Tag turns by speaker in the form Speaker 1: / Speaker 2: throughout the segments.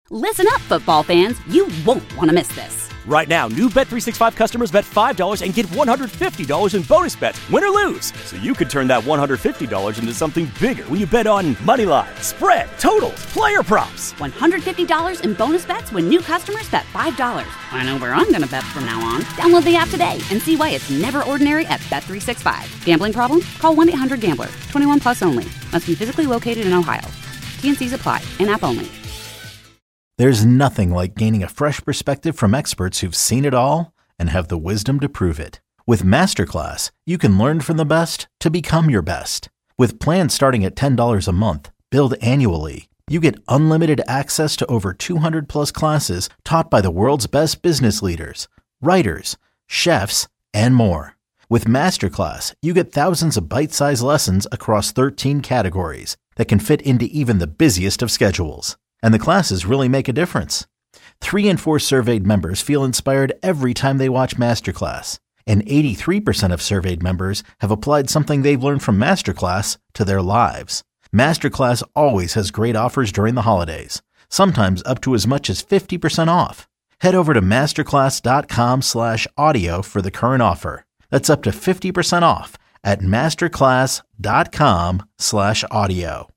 Speaker 1: Listen up, football fans. You won't want to miss this.
Speaker 2: Right now, new Bet365 customers bet $5 and get $150 in bonus bets, win or lose. So you could turn that $150 into something bigger when you bet on money line, spread, totals, player props.
Speaker 1: $150 in bonus bets when new customers bet $5. I know where I'm going to bet from now on. Download the app today and see why it's never ordinary at Bet365. Gambling problem? Call 1-800-GAMBLER. 21 plus only. Must be physically located in Ohio. T&Cs apply. In-app only.
Speaker 3: There's nothing like gaining a fresh perspective from experts who've seen it all and have the wisdom to prove it. With Masterclass, you can learn from the best to become your best. With plans starting at $10 a month, billed annually, you get unlimited access to over 200 plus classes taught by the world's best business leaders, writers, chefs, and more. With Masterclass, you get thousands of bite-sized lessons across 13 categories that can fit into even the busiest of schedules. And the classes really make a difference. 3 in 4 surveyed members feel inspired every time they watch Masterclass. And 83% of surveyed members have applied something they've learned from Masterclass to their lives. Masterclass always has great offers during the holidays, sometimes up to as much as 50% off. Head over to masterclass.com/audio for the current offer. That's up to 50% off at masterclass.com/audio.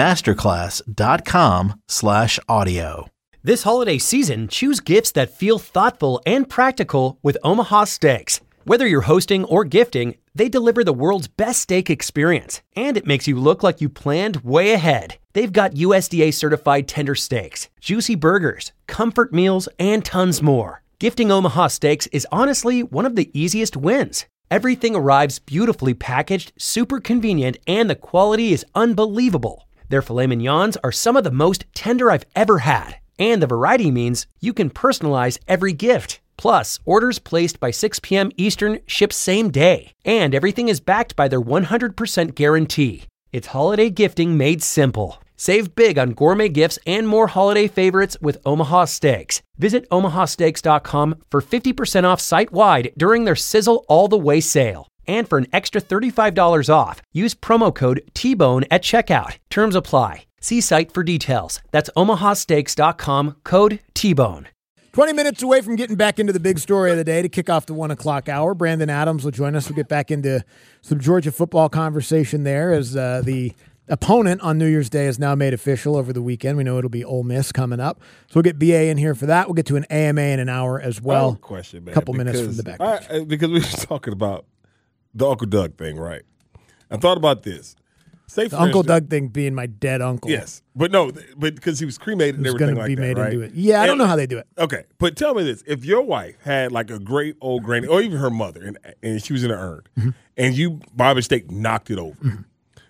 Speaker 3: masterclass.com/audio.
Speaker 4: This holiday season, choose gifts that feel thoughtful and practical with Omaha Steaks. Whether you're hosting or gifting, they deliver the world's best steak experience, and it makes you look like you planned way ahead. They've got USDA certified tender steaks, juicy burgers, comfort meals, and tons more. Gifting Omaha Steaks is honestly one of the easiest wins. Everything arrives beautifully packaged, super convenient, and the quality is unbelievable. Their filet mignons are some of the most tender I've ever had, and the variety means you can personalize every gift. Plus, orders placed by 6 p.m. Eastern ship same day, and everything is backed by their 100% guarantee. It's holiday gifting made simple. Save big on gourmet gifts and more holiday favorites with Omaha Steaks. Visit omahasteaks.com for 50% off site-wide during their Sizzle All the Way sale. And for an extra $35 off, use promo code TBONE at checkout. Terms apply. See site for details. That's omahasteaks.com, code TBONE.
Speaker 5: 20 minutes away from getting back into the big story of the day to kick off the 1 o'clock hour. Brandon Adams will join us. We'll get back into some Georgia football conversation there as the opponent on New Year's Day is now made official over the weekend. We know it'll be Ole Miss coming up. So we'll get BA in here for that. We'll get to an AMA in an hour as well.
Speaker 6: Question, man.
Speaker 5: A couple minutes from the back.
Speaker 6: Because we were talking about the Uncle Doug thing, right? I thought about this.
Speaker 5: The Uncle Doug thing being my dead uncle.
Speaker 6: Yes. But because he was cremated and everything like that, right?
Speaker 5: Into it. Yeah, I don't know how they do it.
Speaker 6: Okay. But tell me this. If your wife had like a great old granny, or even her mother, and she was in an urn, and you, by mistake, knocked it over,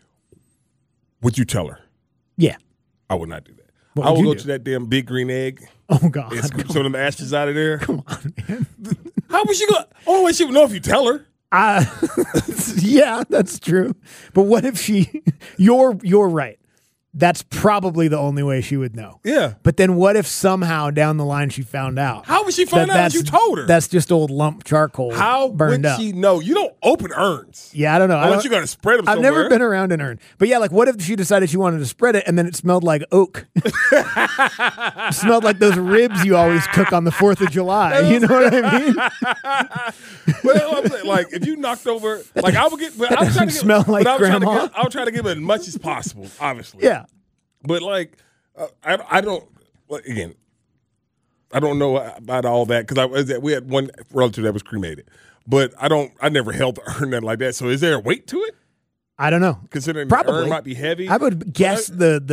Speaker 6: would you tell her?
Speaker 5: Yeah.
Speaker 6: I would not do that.
Speaker 5: I
Speaker 6: would go to that damn big green egg.
Speaker 5: Oh, God.
Speaker 6: And scoop some of them ashes out of there.
Speaker 5: Come on, man.
Speaker 6: How would she go? Oh, she would know if you tell her.
Speaker 5: Yeah, that's true. But what if you're right. That's probably the only way she would know.
Speaker 6: Yeah.
Speaker 5: But then what if somehow down the line she found out?
Speaker 6: How would she find out if you told her?
Speaker 5: That's just old lump charcoal burned up.
Speaker 6: How would she know? You don't open urns.
Speaker 5: Yeah, I don't know.
Speaker 6: Unless you're going to spread them somewhere.
Speaker 5: I've never been around an urn. But yeah, like what if she decided she wanted to spread it and then it smelled like oak? It smelled like those ribs you always cook on the 4th of July. You know what I mean?
Speaker 6: Well, I'm saying, like if you knocked over, like I would get, but I was trying to
Speaker 5: smell like grandma.
Speaker 6: I would try to give it as much as possible, obviously.
Speaker 5: Yeah.
Speaker 6: But like, I don't. Again, I don't know about all that because we had one relative that was cremated, but I never held the urn that like that. So is there a weight to it?
Speaker 5: I don't know.
Speaker 6: Considering
Speaker 5: Probably.
Speaker 6: the urn might be heavy,
Speaker 5: I would guess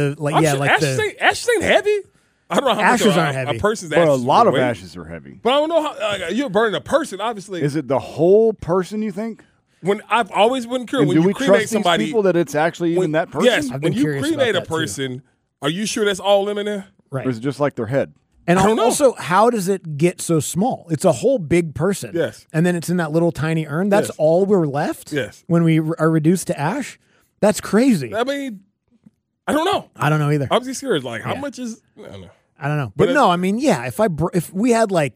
Speaker 6: ashes ain't heavy. I don't know how
Speaker 5: ashes
Speaker 6: much
Speaker 5: aren't heavy.
Speaker 6: A person's
Speaker 7: But a
Speaker 6: ashes
Speaker 7: lot of
Speaker 6: weight.
Speaker 7: ashes are heavy.
Speaker 6: But I don't know how you're burning a person. Obviously,
Speaker 7: Is it the whole person? You think?
Speaker 6: when I've always been curious
Speaker 7: And
Speaker 6: when
Speaker 7: do
Speaker 6: you
Speaker 7: we
Speaker 6: cremate
Speaker 7: trust
Speaker 6: somebody,
Speaker 7: these people that it's actually even that person?
Speaker 6: Yes,
Speaker 5: I've
Speaker 6: when
Speaker 5: been
Speaker 6: you
Speaker 5: curious
Speaker 6: cremate
Speaker 5: about
Speaker 6: a
Speaker 5: that, too.
Speaker 6: person, are you sure that's all them in there?
Speaker 5: Right.
Speaker 7: Or is it just like their head?
Speaker 5: And
Speaker 6: I don't know.
Speaker 5: also, how does it get so small? It's a whole big person.
Speaker 6: Yes.
Speaker 5: And then it's in that little tiny urn. That's
Speaker 6: Yes.
Speaker 5: all we're left?
Speaker 6: Yes.
Speaker 5: When we are reduced to ash? That's crazy.
Speaker 6: I mean, I don't know.
Speaker 5: I don't know either.
Speaker 6: I'm just curious. Like, how
Speaker 5: Yeah.
Speaker 6: much is? I don't know.
Speaker 5: I don't know. But no, I mean, yeah, if we had like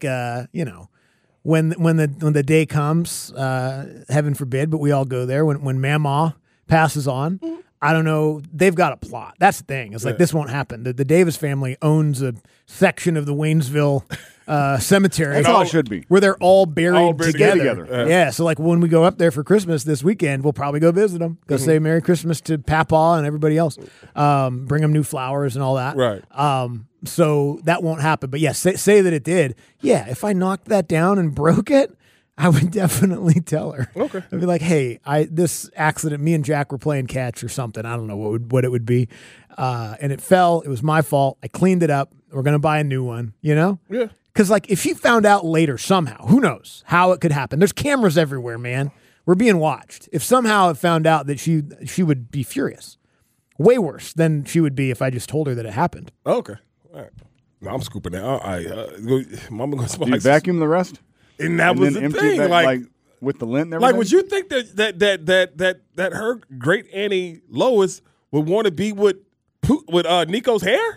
Speaker 5: when the day comes, heaven forbid, but we all go there when Mamaw passes on, I don't know. They've got a plot. That's the thing. It's like this won't happen. The Davis family owns a section of the Waynesville cemetery.
Speaker 7: That's all it should be.
Speaker 5: Where they're all buried together.
Speaker 7: together.
Speaker 5: Yeah. So like when we go up there for Christmas this weekend, we'll probably go visit them. Go say Merry Christmas to Papa and everybody else. Bring them new flowers and all that.
Speaker 6: Right.
Speaker 5: So that won't happen. But yeah, say that it did. Yeah. If I knocked that down and broke it, I would definitely tell her.
Speaker 6: Okay.
Speaker 5: I'd be like, hey, this accident, me and Jack were playing catch or something. I don't know what it would be. And it fell. It was my fault. I cleaned it up. We're going to buy a new one, you know?
Speaker 6: Yeah.
Speaker 5: Because, like, if she found out later somehow, who knows how it could happen? There's cameras everywhere, man. We're being watched. If somehow it found out that she would be furious. Way worse than she would be if I just told her that it happened.
Speaker 6: Okay. All right. No, I'm scooping that. All right. Mama gonna
Speaker 7: Do you vacuum the rest?
Speaker 6: And that was the
Speaker 7: empty
Speaker 6: thing.
Speaker 7: it,
Speaker 6: Like
Speaker 7: with the lint and everything?
Speaker 6: Like, would you think that her great auntie Lois would want to be with Nico's hair?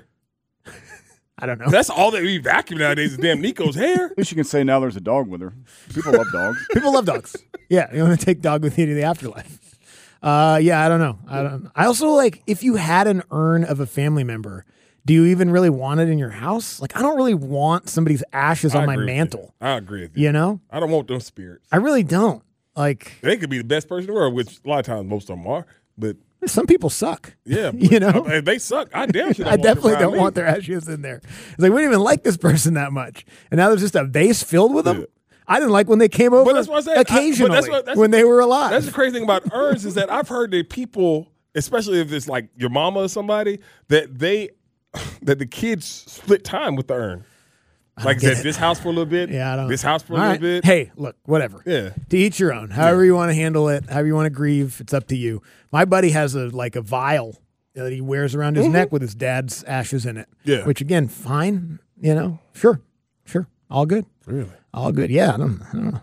Speaker 5: I don't know.
Speaker 6: That's all that we vacuum nowadays is damn Nico's hair.
Speaker 7: At least you can say now there's a dog with her. People love dogs.
Speaker 5: People love dogs. Yeah, you want to take dog with you to the afterlife. Yeah, I don't know. I also like if you had an urn of a family member, do you even really want it in your house? Like, I don't really want somebody's ashes on my mantle.
Speaker 6: I agree with you.
Speaker 5: You know?
Speaker 6: I don't want those spirits.
Speaker 5: I really don't. Like,
Speaker 6: they could be the best person in the world, which a lot of times most of them are, but
Speaker 5: some people suck.
Speaker 6: Yeah.
Speaker 5: You know?
Speaker 6: If they suck. I
Speaker 5: definitely don't want their ashes in there. It's like, we didn't even like this person that much. And now there's just a vase filled with them. Yeah. I didn't like when they came over occasionally when they were alive.
Speaker 6: That's the crazy thing about urns is that I've heard that people, especially if it's like your mama or somebody, that the kids split time with the urn. Like that, this house for a little bit.
Speaker 5: Yeah, I don't.
Speaker 6: This house for a little bit.
Speaker 5: Hey, look, whatever.
Speaker 6: Yeah.
Speaker 5: To each your own. However you want to handle it, however you want to grieve, it's up to you. My buddy has a vial that he wears around his neck with his dad's ashes in it.
Speaker 6: Yeah.
Speaker 5: Which again, fine. You know, sure, all good.
Speaker 6: Really?
Speaker 5: All good. Yeah, I don't know.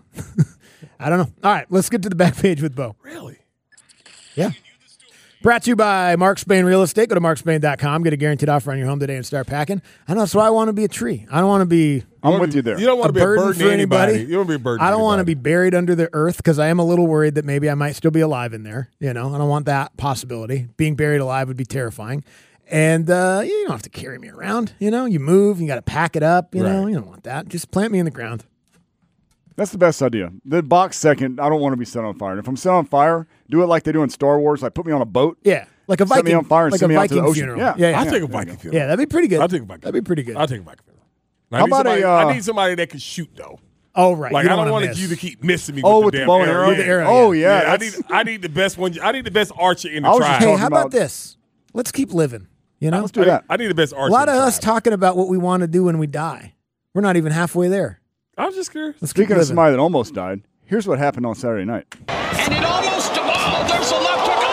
Speaker 5: I don't know. All right, let's get to the back page with Bo.
Speaker 6: Really?
Speaker 5: Yeah. Brought to you by Mark Spain Real Estate. Go to markspain.com. Get a guaranteed offer on your home today and start packing. I know, that's why I want to be a tree. I don't want to be.
Speaker 7: I'm with you there.
Speaker 6: You don't want to be a burden
Speaker 5: for anybody.
Speaker 6: You don't want to be a burden.
Speaker 5: I don't want to be buried under the earth because I am a little worried that maybe I might still be alive in there. You know, I don't want that possibility. Being buried alive would be terrifying. And you don't have to carry me around. You know, you move, you got to pack it up. You know, you don't want that. Just plant me in the ground.
Speaker 7: That's the best idea. The box second, I don't want to be set on fire. And if I'm set on fire, do it like they do in Star Wars. Like put me on a boat.
Speaker 5: Yeah. Like a Viking.
Speaker 7: Set me on fire and
Speaker 5: like
Speaker 7: send
Speaker 5: a
Speaker 7: me out to the
Speaker 5: Viking
Speaker 7: ocean.
Speaker 5: funeral.
Speaker 7: Yeah.
Speaker 6: I'll take a Viking funeral.
Speaker 5: Yeah, that'd be pretty good.
Speaker 6: I'll take a Viking.
Speaker 5: That'd be pretty good.
Speaker 6: I'll take a Viking funeral.
Speaker 7: How
Speaker 6: I need somebody that can shoot though.
Speaker 5: Oh right.
Speaker 6: Like I don't want you to keep missing me. with the
Speaker 7: the bow and arrow.
Speaker 5: With the arrow.
Speaker 7: Oh yeah.
Speaker 6: I need the best one. I need the best archer in the tribe.
Speaker 5: Hey, how about this? Let's keep living. You know,
Speaker 7: let's do that.
Speaker 6: I need the best archer.
Speaker 5: A lot of us talking about what we want to do when we die. We're not even halfway there.
Speaker 6: I'm just curious.
Speaker 7: Speaking of somebody that almost died, here's what happened on Saturday night.
Speaker 8: And it almost, there's a left hook.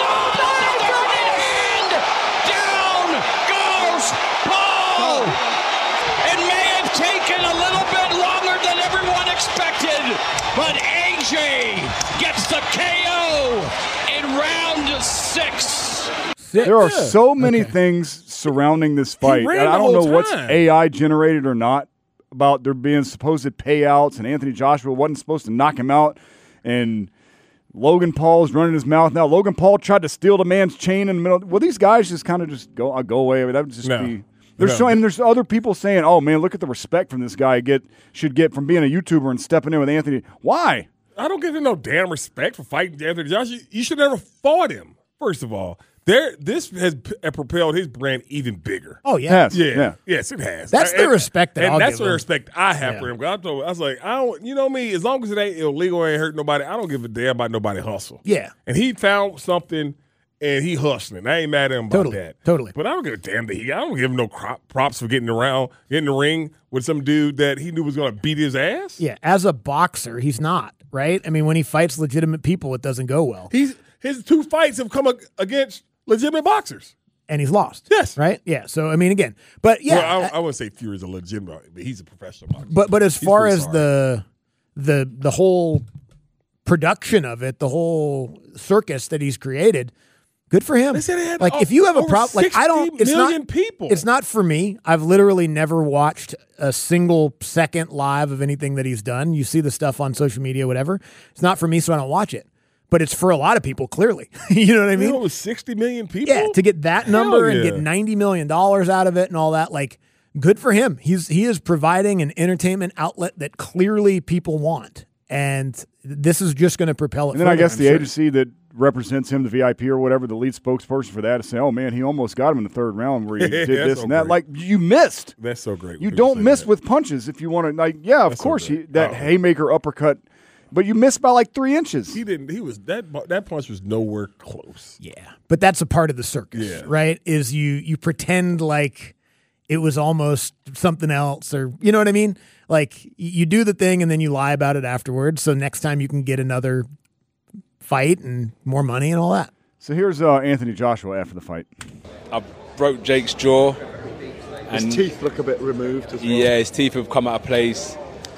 Speaker 8: And down goes Paul. It may have taken a little bit longer than everyone expected, but AJ gets the KO in round 6.
Speaker 7: There are so many things surrounding this fight.
Speaker 6: ran
Speaker 7: I don't
Speaker 6: the
Speaker 7: know
Speaker 6: whole
Speaker 7: what's
Speaker 6: time.
Speaker 7: AI generated or not about there being supposed payouts, and Anthony Joshua wasn't supposed to knock him out, and Logan Paul's running his mouth now. Logan Paul tried to steal the man's chain in the middle. Will these guys just kind of just go away? I mean, that would just be. There's other people saying, "Oh man, look at the respect from this guy should get from being a YouTuber and stepping in with Anthony." Why?
Speaker 6: I don't give him no damn respect for fighting Anthony Joshua. You should never fought him. First of all, this has propelled his brand even bigger.
Speaker 5: Oh yeah,
Speaker 6: Yes, it has.
Speaker 5: That's the respect that I'll
Speaker 6: that's
Speaker 5: give
Speaker 6: the
Speaker 5: him.
Speaker 6: respect I have for him. I was like, I don't. You know me. As long as it ain't illegal, ain't hurt nobody. I don't give a damn about nobody hustle.
Speaker 5: Yeah.
Speaker 6: And he found something, and he hustling. I ain't mad at him about that.
Speaker 5: Totally.
Speaker 6: But I don't give a damn that I don't give him no props for getting in the ring with some dude that he knew was going to beat his ass.
Speaker 5: Yeah, as a boxer, he's not, right? I mean, when he fights legitimate people, it doesn't go well.
Speaker 6: His 2 fights have come against legitimate boxers.
Speaker 5: And he's lost.
Speaker 6: Yes.
Speaker 5: Right? Yeah. So, I mean, again, but yeah.
Speaker 6: Well, I wouldn't say Fury's a legitimate, but he's a professional boxer.
Speaker 5: But as far as the whole production of it, the whole circus that he's created, good for him.
Speaker 6: They said it had
Speaker 5: like, if you have a problem, like,
Speaker 6: 60 million people.
Speaker 5: It's not for me. I've literally never watched a single second live of anything that he's done. You see the stuff on social media, whatever. It's not for me, so I don't watch it. but it's for a lot of people, clearly. You know what I mean?
Speaker 6: It was 60 million people?
Speaker 5: Yeah, to get that number and get $90 million out of it and all that, like, good for him. He is providing an entertainment outlet that clearly people want. And this is just going to propel it
Speaker 7: And then
Speaker 5: further,
Speaker 7: I guess
Speaker 5: I'm
Speaker 7: the
Speaker 5: sure.
Speaker 7: agency that represents him, the VIP or whatever, the lead spokesperson for that, is saying, oh, man, he almost got him in the third round where he did this
Speaker 6: so
Speaker 7: and that.
Speaker 6: great.
Speaker 7: Like, you missed.
Speaker 6: That's so great. when
Speaker 7: You
Speaker 6: people
Speaker 7: don't
Speaker 6: say
Speaker 7: miss
Speaker 6: that.
Speaker 7: with punches if you want to. Like, yeah, of
Speaker 6: That's so
Speaker 7: course,
Speaker 6: great.
Speaker 7: that haymaker uppercut, but you missed by like 3 inches.
Speaker 6: He didn't. He was that punch was nowhere close.
Speaker 5: Yeah, but that's a part of the circus,
Speaker 6: Yeah.
Speaker 5: right? Is you pretend like it was almost something else, or you know what I mean? Like you do the thing and then you lie about it afterwards. So next time you can get another fight and more money and all that.
Speaker 7: So here's Anthony Joshua after the fight.
Speaker 9: I broke Jake's jaw.
Speaker 10: His teeth look a bit removed as well.
Speaker 9: Yeah, his teeth have come out of place.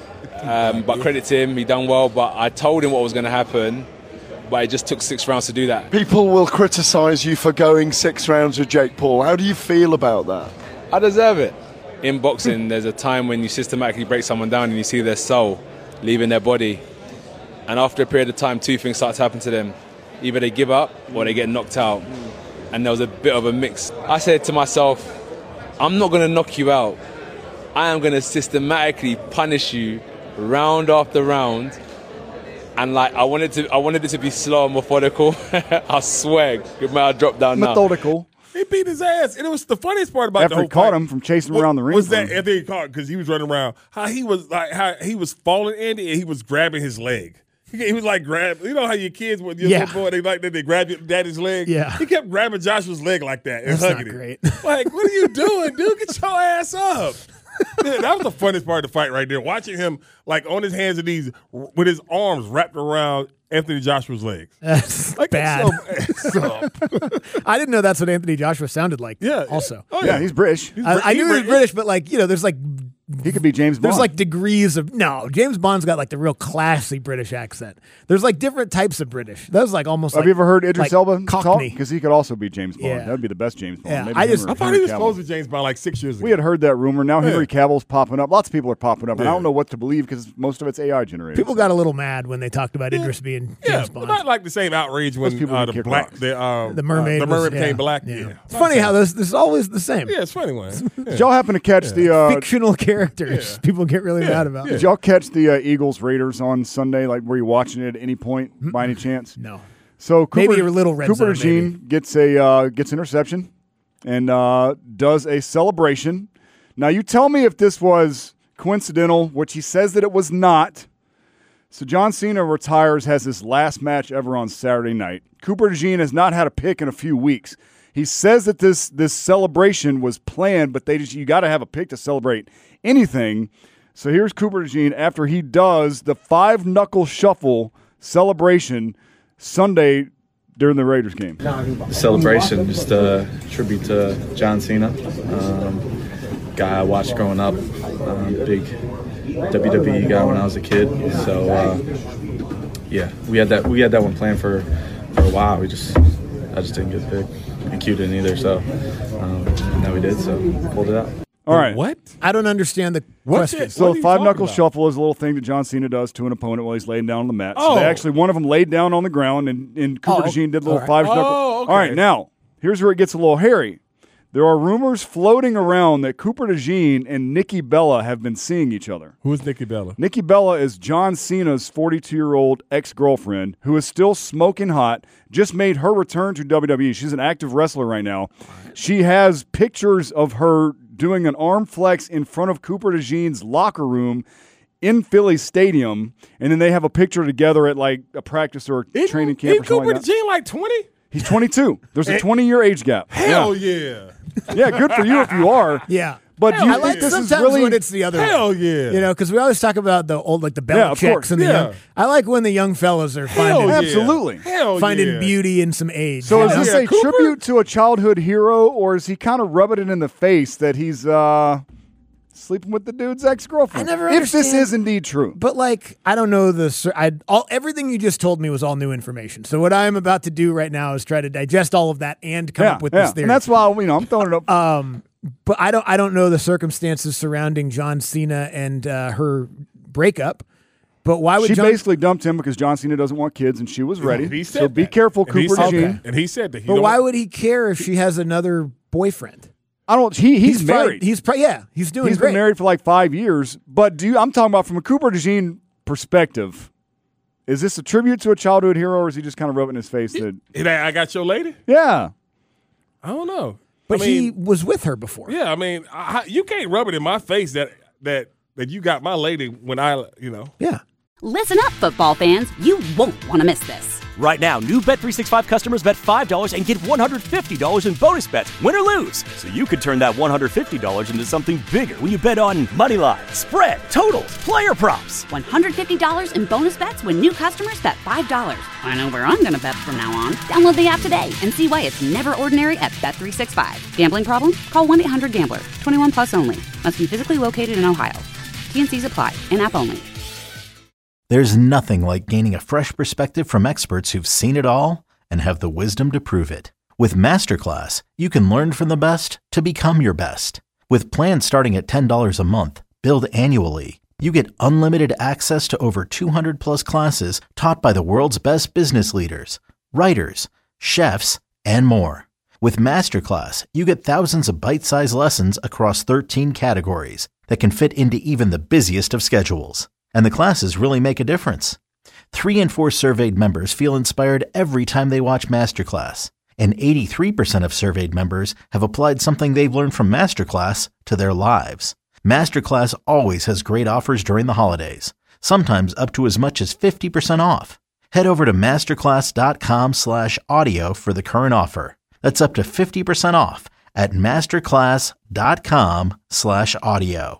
Speaker 9: But credit to him, he done well. But I told him what was going to happen, but it just took 6 rounds to do that.
Speaker 10: People will criticise you for going 6 rounds with Jake Paul. How do you feel about that?
Speaker 9: I deserve it. In boxing, there's a time when you systematically break someone down and you see their soul leaving their body. And after a period of time, 2 things start to happen to them. Either they give up or they get knocked out. And there was a bit of a mix. I said to myself, I'm not going to knock you out. I am going to systematically punish you round after round. And like I wanted it to be slow and methodical. I swear, it might have dropped down now.
Speaker 7: Methodical.
Speaker 6: He beat his ass, and it was the funniest part about
Speaker 7: After
Speaker 6: the whole
Speaker 7: he caught
Speaker 6: fight
Speaker 7: him from chasing around the ring.
Speaker 6: Was that after he caught because he was running around? How he was falling, Andy, and he was grabbing his leg. He was like you know how your kids when you're little boy they grab your daddy's leg.
Speaker 5: Yeah,
Speaker 6: he kept grabbing Joshua's leg like that. And
Speaker 5: that's not
Speaker 6: hugging
Speaker 5: great.
Speaker 6: Him. Like, what are you doing, dude? Get your ass up. Yeah, that was the funniest part of the fight right there. Watching him like on his hands and knees with his arms wrapped around Anthony Joshua's legs.
Speaker 5: That's
Speaker 6: like,
Speaker 5: bad. I didn't know that's what Anthony Joshua sounded like.
Speaker 6: Yeah.
Speaker 5: Also.
Speaker 6: Oh,
Speaker 7: yeah, he's British.
Speaker 5: I knew he was British, but like, you know, there's like
Speaker 7: he could be James Bond.
Speaker 5: There's like degrees of James Bond's got like the real classy British accent. There's like different types of British. That was like almost.
Speaker 7: Have you ever heard Idris Elba talk?
Speaker 5: Cockney?
Speaker 7: Because he could also be James Bond.
Speaker 5: Yeah.
Speaker 7: That would be the best James Bond.
Speaker 5: Yeah,
Speaker 7: Maybe
Speaker 5: I
Speaker 7: him or
Speaker 6: thought
Speaker 7: Henry
Speaker 6: he was
Speaker 7: Cavill.
Speaker 6: supposed to be James Bond like 6 years ago.
Speaker 7: We had heard that rumor. Now Henry Cavill's popping up. Lots of people are popping up, and I
Speaker 6: Yeah.
Speaker 7: don't know what to believe because most of it's AI generated.
Speaker 5: People got a little mad when they talked about Idris being James
Speaker 6: but
Speaker 5: Bond.
Speaker 6: not like the same outrage when
Speaker 7: people
Speaker 6: the
Speaker 7: can kick
Speaker 6: black
Speaker 7: rocks.
Speaker 5: The mermaid
Speaker 6: became black.
Speaker 5: Yeah. It's funny how this is always the same.
Speaker 6: Yeah, it's funny one.
Speaker 7: Did y'all happen to catch the
Speaker 5: fictional characters? People get really mad about.
Speaker 7: Did y'all catch the Eagles Raiders on Sunday? Like, were you watching it at any point by any chance?
Speaker 5: No.
Speaker 7: So Cooper,
Speaker 5: Maybe a little red
Speaker 7: Cooper
Speaker 5: zone,
Speaker 7: DeJean gets interception and does a celebration. Now you tell me if this was coincidental, which he says that it was not. So John Cena retires, has his last match ever on Saturday night. Cooper DeJean has not had a pick in a few weeks. He says that this celebration was planned, but you got to have a pick to celebrate anything. So here's Cooper DeJean after he does the 5-knuckle shuffle celebration Sunday during the Raiders game.
Speaker 11: The celebration, just a tribute to John Cena, guy I watched growing up, big WWE guy when I was a kid. So yeah, we had that one planned for a while. I just didn't get picked, and Q didn't either. So now we did. So pulled it out.
Speaker 7: All right.
Speaker 6: What?
Speaker 5: I don't understand the question.
Speaker 7: So
Speaker 6: What are you
Speaker 7: 5-knuckle
Speaker 6: talking about?
Speaker 7: shuffle is a little thing that John Cena does to an opponent while he's laying down on the mat. So
Speaker 6: Oh.
Speaker 7: they actually, one of them laid down on the ground, and Cooper DeJean did a little
Speaker 5: all right.
Speaker 7: 5-knuckle.
Speaker 6: Oh, okay.
Speaker 7: All right, now, here's where it gets a little hairy. There are rumors floating around that Cooper DeJean and Nikki Bella have been seeing each other.
Speaker 6: Who is Nikki Bella?
Speaker 7: Nikki Bella is John Cena's 42-year-old ex-girlfriend who is still smoking hot, just made her return to WWE. She's an active wrestler right now. She has pictures of her doing an arm flex in front of Cooper DeJean's locker room in Philly Stadium, and then they have a picture together at like a practice or a training camp or
Speaker 6: Isn't
Speaker 7: something
Speaker 6: Cooper
Speaker 7: like that.
Speaker 6: DeJean like 20?
Speaker 7: He's 22. There's a 20-year age gap.
Speaker 6: Hell yeah.
Speaker 7: Yeah, good for you if you are.
Speaker 5: Yeah.
Speaker 7: But do you
Speaker 5: I
Speaker 7: think
Speaker 5: like
Speaker 7: this is
Speaker 5: sometimes
Speaker 7: really
Speaker 5: when it's the other way.
Speaker 6: Hell yeah.
Speaker 5: You know, because we always talk about the old, like the
Speaker 7: Yeah, of
Speaker 5: Belichicks
Speaker 7: course.
Speaker 5: and the
Speaker 6: Yeah.
Speaker 5: young. I like when the young fellas are
Speaker 6: Hell
Speaker 5: finding,
Speaker 6: yeah.
Speaker 7: Absolutely.
Speaker 6: Hell
Speaker 5: finding
Speaker 6: yeah.
Speaker 5: beauty in some age.
Speaker 7: So
Speaker 5: you
Speaker 7: is
Speaker 5: know?
Speaker 7: this
Speaker 6: Yeah,
Speaker 7: a
Speaker 6: Cooper?
Speaker 7: tribute to a childhood hero, or is he kind of rubbing it in the face that he's sleeping with the dude's ex-girlfriend?
Speaker 5: I never
Speaker 7: If this
Speaker 5: understand-
Speaker 7: is indeed true.
Speaker 5: But like, I don't know everything you just told me was all new information. So what I'm about to do right now is try to digest all of that and come up with this theory.
Speaker 7: And that's why I'm throwing it up.
Speaker 5: But I don't know the circumstances surrounding John Cena and her breakup. But why would
Speaker 7: she
Speaker 5: John...
Speaker 7: basically dumped him because John Cena doesn't want kids, and she was ready.
Speaker 6: He said
Speaker 7: so be
Speaker 6: that.
Speaker 7: careful,
Speaker 6: And
Speaker 7: Cooper
Speaker 6: he said
Speaker 7: DeJean.
Speaker 6: that. And he said that.
Speaker 5: But why would he care if she has another boyfriend?
Speaker 7: I don't. He's married.
Speaker 5: He's doing
Speaker 7: He's
Speaker 5: great.
Speaker 7: been married for like 5 years. But I'm talking about from a Cooper DeJean perspective. Is this a tribute to a childhood hero, or is he just kind of rubbing his face that
Speaker 6: I got your lady?
Speaker 7: Yeah.
Speaker 6: I don't know.
Speaker 5: But
Speaker 6: I mean,
Speaker 5: he was with her before.
Speaker 6: Yeah, I mean, you can't rub it in my face that you got my lady when
Speaker 5: Yeah.
Speaker 1: Listen up, football fans. You won't want to miss this.
Speaker 2: Right now, new Bet365 customers bet $5 and get $150 in bonus bets, win or lose. So you could turn that $150 into something bigger when you bet on moneyline, spread, totals, player props.
Speaker 1: $150 in bonus bets when new customers bet $5. I know where I'm going to bet from now on. Download the app today and see why it's never ordinary at Bet365. Gambling problem? Call 1-800-GAMBLER. 21 plus only. Must be physically located in Ohio. T&Cs apply. In-app only.
Speaker 3: There's nothing like gaining a fresh perspective from experts who've seen it all and have the wisdom to prove it. With Masterclass, you can learn from the best to become your best. With plans starting at $10 a month, billed annually, you get unlimited access to over 200 plus classes taught by the world's best business leaders, writers, chefs, and more. With Masterclass, you get thousands of bite-sized lessons across 13 categories that can fit into even the busiest of schedules. And the classes really make a difference. 3 in 4 surveyed members feel inspired every time they watch Masterclass. And 83% of surveyed members have applied something they've learned from Masterclass to their lives. Masterclass always has great offers during the holidays, sometimes up to as much as 50% off. Head over to masterclass.com/audio for the current offer. That's up to 50% off at masterclass.com/audio.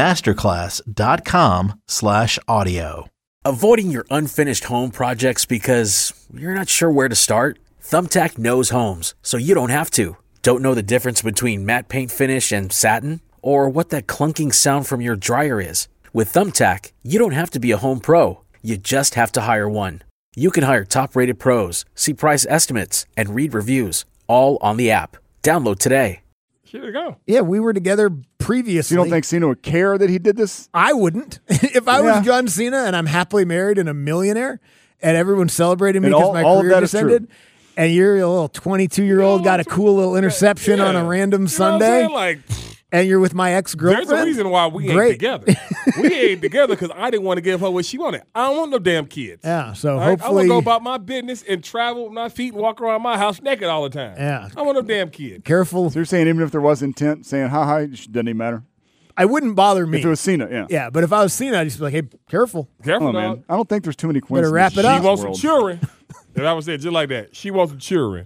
Speaker 3: masterclass.com/audio.
Speaker 12: Avoiding your unfinished home projects because you're not sure where to start? Thumbtack knows homes, so you don't have to. Don't know the difference between matte paint finish and satin? Or what that clunking sound from your dryer is? With Thumbtack, you don't have to be a home pro. You just have to hire one. You can hire top-rated pros, see price estimates, and read reviews, all on the app. Download today.
Speaker 6: Here we go.
Speaker 5: Yeah, we were together previously.
Speaker 7: You don't think Cena would care that he did this?
Speaker 5: I wouldn't. If I was John Cena and I'm happily married and a millionaire and everyone's celebrating me because my career just ended, and you're a little 22-year-old, got a cool little interception on a random Sunday, and you're with my ex-girlfriend.
Speaker 6: There's a reason why we ain't together. We ain't together because I didn't want to give her what she wanted. I don't want no damn kids.
Speaker 5: Yeah, so
Speaker 6: I
Speaker 5: hopefully...
Speaker 6: want to go about my business and travel with my feet and walk around my house naked all the time.
Speaker 5: Yeah.
Speaker 6: I want no damn kids.
Speaker 5: Careful.
Speaker 7: So you're saying even if there was intent, saying, hi, it doesn't even matter?
Speaker 5: I wouldn't bother me.
Speaker 7: If it was Cena, yeah.
Speaker 5: Yeah, but if I was Cena, I'd just be like, hey, careful.
Speaker 6: Careful,
Speaker 7: man. I don't think there's too many coincidences.
Speaker 5: Better wrap it up.
Speaker 6: She wants some children. And I would say it just like that. She wants some children.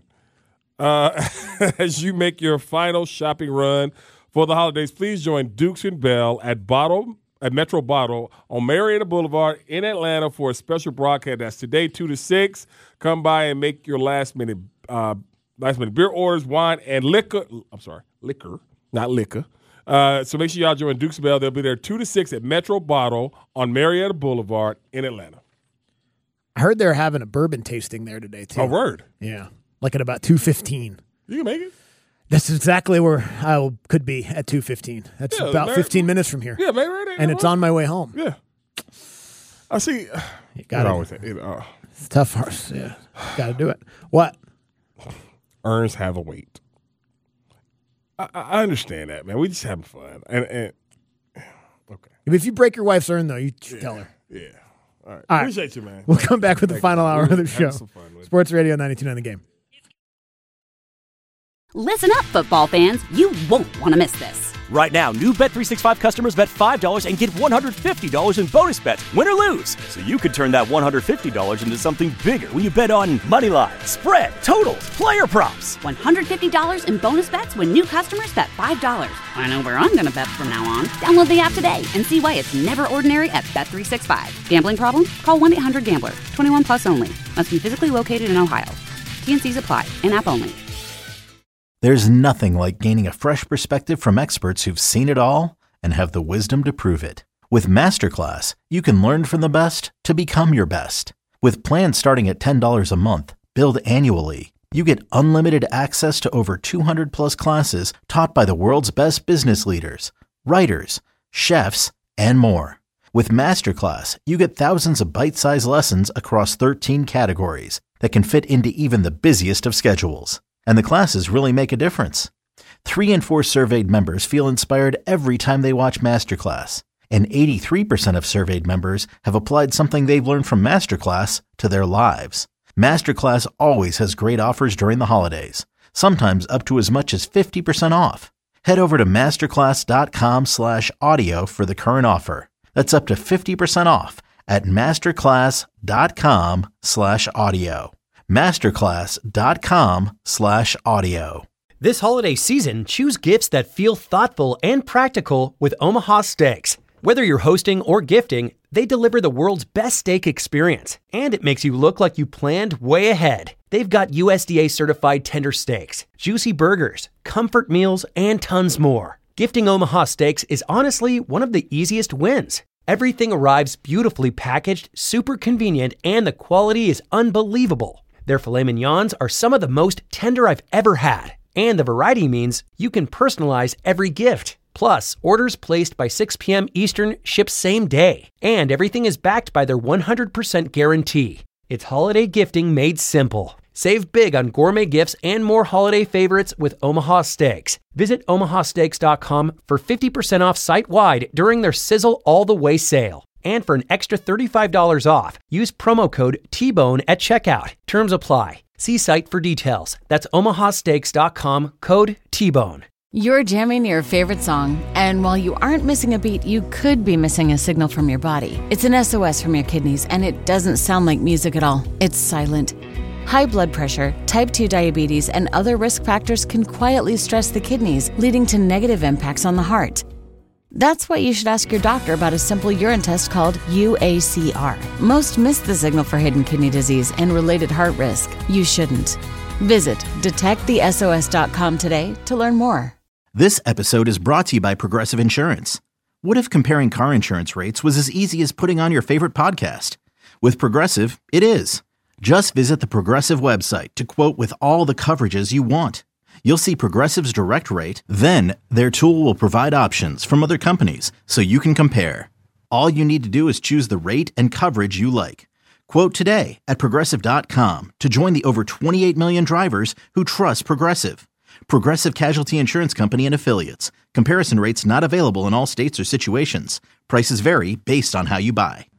Speaker 6: As you make your final shopping run for the holidays, please join Dukes and Bell at Metro Bottle on Marietta Boulevard in Atlanta for a special broadcast. That's today, 2 to 6. Come by and make your last minute beer orders, wine, and liquor. I'm sorry, liquor, not liquor. So make sure y'all join Dukes and Bell. They'll be there 2 to 6 at Metro Bottle on Marietta Boulevard in Atlanta.
Speaker 5: I heard they're having a bourbon tasting there today, too.
Speaker 6: A word.
Speaker 5: Yeah, like at about 2:15.
Speaker 6: You can make it.
Speaker 5: That's exactly where I could be at 2:15. That's about 15 minutes from here.
Speaker 6: Yeah, maybe right there.
Speaker 5: And it's on my way home.
Speaker 6: Yeah. I see.
Speaker 5: You got
Speaker 6: always
Speaker 5: it's tough horse. Yeah. Got to do it. What?
Speaker 6: Earns have a weight. I understand that, man. We just having fun. And okay.
Speaker 5: If you break your wife's urn, though, you should tell her.
Speaker 6: Yeah. All right.
Speaker 5: All right.
Speaker 6: Appreciate you, man.
Speaker 5: We'll come back with the final hour of the show.
Speaker 6: Some fun with
Speaker 5: Sports Radio 92.9 The Game.
Speaker 1: Listen up, football fans. You won't want to miss this.
Speaker 2: Right now, new Bet365 customers bet $5 and get $150 in bonus bets, win or lose. So you could turn that $150 into something bigger when you bet on moneyline, spread, totals, player props.
Speaker 1: $150 in bonus bets when new customers bet $5. I know where I'm going to bet from now on. Download the app today and see why it's never ordinary at Bet365. Gambling problem? Call 1-800-GAMBLER. 21 plus only. Must be physically located in Ohio. T&Cs apply. In-app only.
Speaker 3: There's nothing like gaining a fresh perspective from experts who've seen it all and have the wisdom to prove it. With Masterclass, you can learn from the best to become your best. With plans starting at $10 a month, billed annually, you get unlimited access to over 200 plus classes taught by the world's best business leaders, writers, chefs, and more. With Masterclass, you get thousands of bite-sized lessons across 13 categories that can fit into even the busiest of schedules. And the classes really make a difference. 3 in 4 surveyed members feel inspired every time they watch Masterclass. And 83% of surveyed members have applied something they've learned from Masterclass to their lives. Masterclass always has great offers during the holidays, sometimes up to as much as 50% off. Head over to masterclass.com/audio for the current offer. That's up to 50% off at masterclass.com/audio. masterclass.com/audio.
Speaker 4: This holiday season, choose gifts that feel thoughtful and practical with Omaha Steaks. Whether you're hosting or gifting, they deliver the world's best steak experience, and it makes you look like you planned way ahead. They've got USDA certified tender steaks, juicy burgers, comfort meals, and tons more. Gifting Omaha Steaks is honestly one of the easiest wins. Everything arrives beautifully packaged, super convenient, and the quality is unbelievable. Their filet mignons are some of the most tender I've ever had, and the variety means you can personalize every gift. Plus, orders placed by 6 p.m. Eastern ship same day, and everything is backed by their 100% guarantee. It's holiday gifting made simple. Save big on gourmet gifts and more holiday favorites with Omaha Steaks. Visit omahasteaks.com for 50% off site-wide during their Sizzle All the Way sale. And for an extra $35 off, use promo code TBONE at checkout. Terms apply. See site for details. That's omahasteaks.com, code TBONE.
Speaker 13: You're jamming your favorite song, and while you aren't missing a beat, you could be missing a signal from your body. It's an SOS from your kidneys, and it doesn't sound like music at all. It's silent. High blood pressure, type 2 diabetes, and other risk factors can quietly stress the kidneys, leading to negative impacts on the heart. That's why you should ask your doctor about a simple urine test called UACR. Most miss the signal for hidden kidney disease and related heart risk. You shouldn't. Visit detectthesos.com today to learn more.
Speaker 3: This episode is brought to you by Progressive Insurance. What if comparing car insurance rates was as easy as putting on your favorite podcast? With Progressive, it is. Just visit the Progressive website to quote with all the coverages you want. You'll see Progressive's direct rate, then their tool will provide options from other companies so you can compare. All you need to do is choose the rate and coverage you like. Quote today at Progressive.com to join the over 28 million drivers who trust Progressive. Progressive Casualty Insurance Company and Affiliates. Comparison rates not available in all states or situations. Prices vary based on how you buy.